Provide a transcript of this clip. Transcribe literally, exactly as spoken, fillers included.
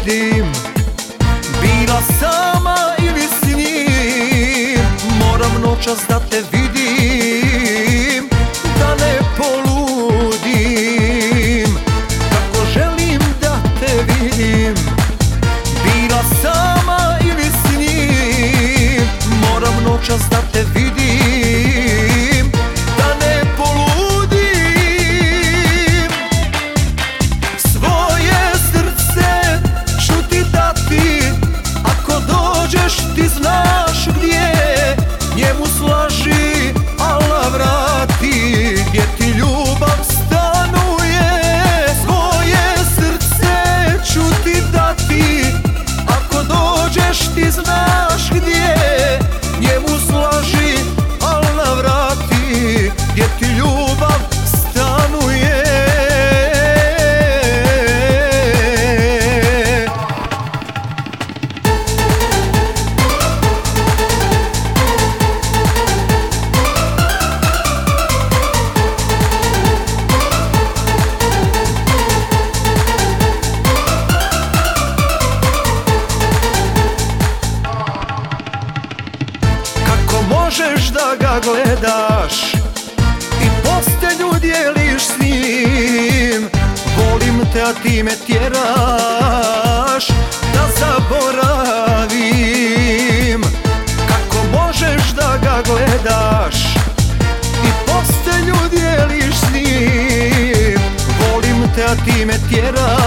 poludim. Bila sama ili s njim, moram noćas da te vidim, da ne poludim. Kako želim da te vidim. Bila sama ili s njim, moram noćas da te vidim, da ne poludim. Svoje srce ću ti dati, ako dođeš ti znaš gdje, njemu slaži, Allah vrati, gdje ti ljubav stanuje. Svoje srce ću ti dati, ako dođeš ti znaš gdje, njemu slaži, Allah vrati, gdje ti ljubav stanuje. Možeš da ga gledaš i postelju dijeliš s njim, volim te a ti me tjeraš da zaboravim. Kako možeš da ga gledaš i postelju dijeliš s njim, volim te a ti me tjeraš